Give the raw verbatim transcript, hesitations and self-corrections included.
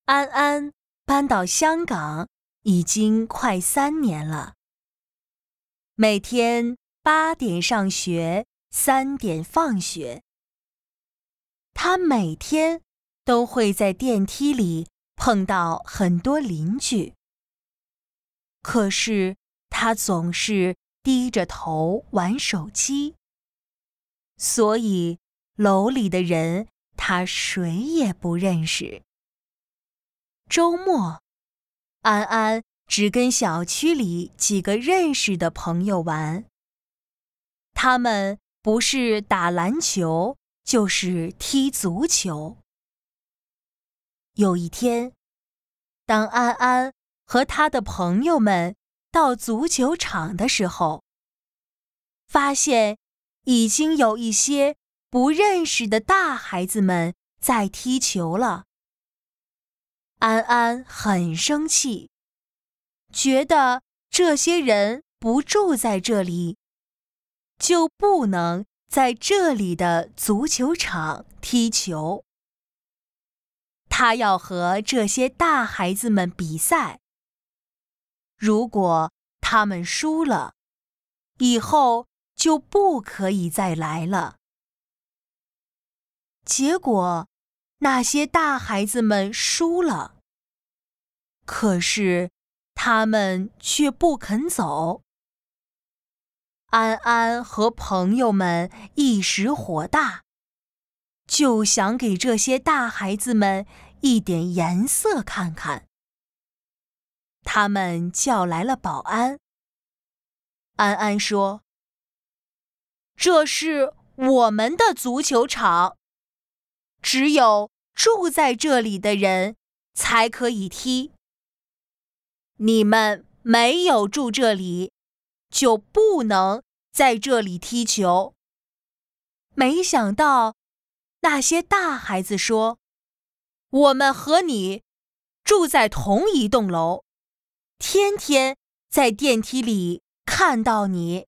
安安搬到香港已经快三年了，每天八点上学，三点放学。他每天都会在电梯里碰到很多邻居，可是他总是低着头玩手机，所以楼里的人他谁也不认识。周末，安安只跟小区里几个认识的朋友玩。他们不是打篮球，就是踢足球。有一天，当安安和他的朋友们到足球场的时候，发现已经有一些不认识的大孩子们在踢球了。安安很生气，觉得这些人不住在这里，就不能在这里的足球场踢球。他要和这些大孩子们比赛，如果他们输了，以后就不可以再来了。结果那些大孩子们输了，可是他们却不肯走。安安和朋友们一时火大，就想给这些大孩子们一点颜色看看。他们叫来了保安。安安说：“这是我们的足球场，只有住在这里的人才可以踢。你们没有住这里，就不能在这里踢球。”没想到，那些大孩子说：“我们和你住在同一栋楼，天天在电梯里看到你。”